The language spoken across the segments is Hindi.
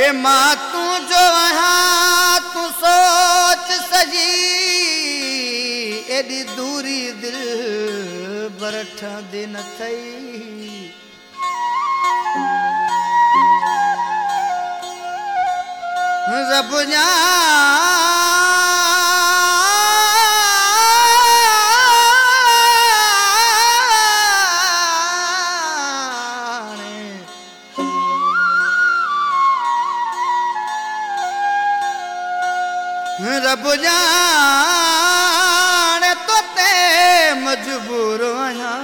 मां तू जो वहाँ तू सोच सजी एडी दूरी दिल बरठ दिन थई रब रब जाने तो ते मजबूर आया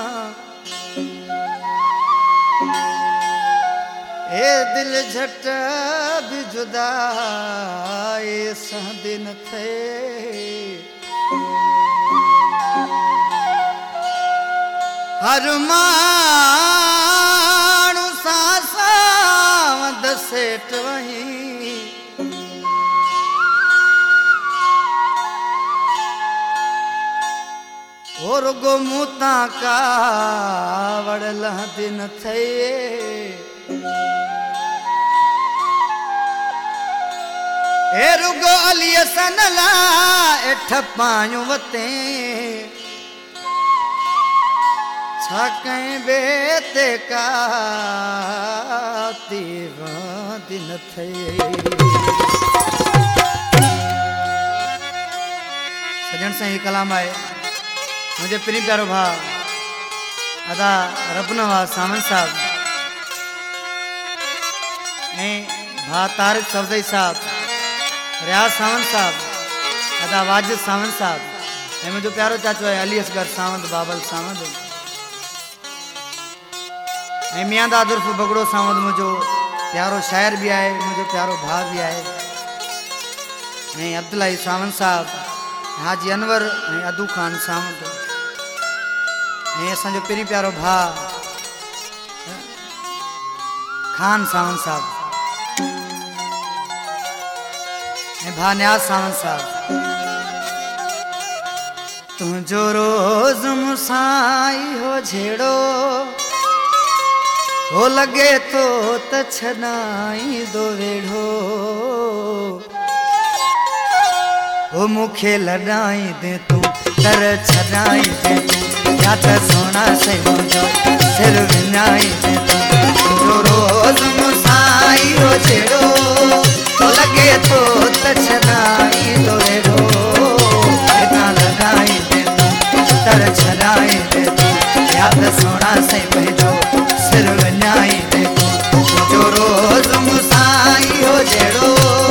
ए दिल झट भी जुदा ऐसा दिन थे हर मानू सासा दसेट वही और गोमूता का वड़ला दिन थे ए रुगो अलिय सनला एठ पायूं वते छा कहीं बेते का तीवा दिन थे सजन से ही कलाम आए मुझे प्रिय प्यारो भाव अदा रबनवा सामन साहब भा तारिक सवदई साहब रियाज सावंत साहब अदा वाजिद सावंत साहब मुझे प्यारो चाचो है अली असगर सावंत बाबल सावंत मियाँ दादुर्फ बगड़ो सावंत मुझो प्यारो शायर भी आए मुझे प्यारो भाव भी आए अब्दुल्ला सावंत साहब हाजी अनवर अदू खान सावंत असो पिरी प्यारो भा खान सावंत साहब भा न्याज सावंत साहब तुझो रोज मुसाई हो झेड़ो हो लगे तो छनाई दो वेड़ो हो मुखे लड़ाई दे तू तर छनाई दे तू या त सोना से मुझो सिर विनाई दे तू रोज मुसाई हो छेड़ो तो लगे तो छनाई दो रेड़ो इतना लगाई दे तू तर छनाई दे तू या त सोना से मुझो सिर विनाई दे तू जो रोज मुसाई हो छेड़ो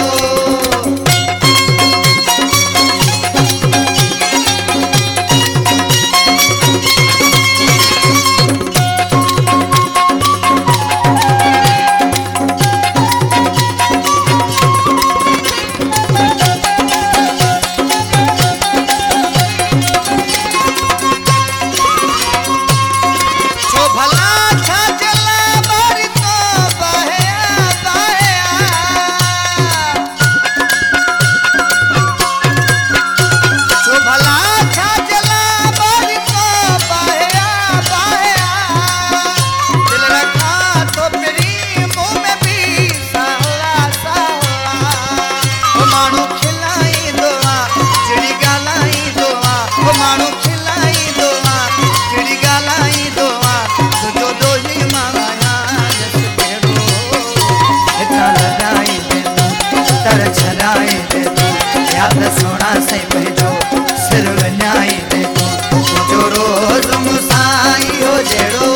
सोना से भेजो सिर बनाई दे तू जो रोज मुसाई हो जेड़ो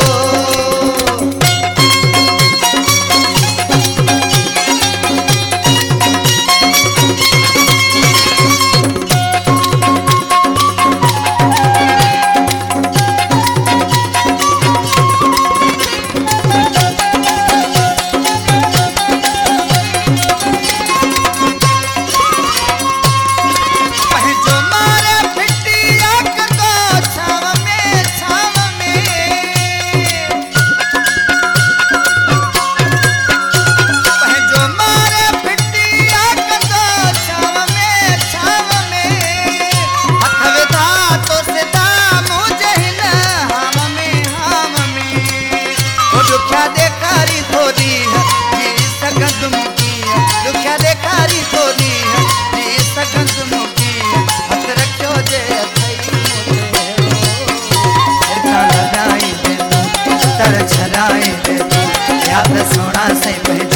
देखा री थोड़ी है सगत मुकी सोना से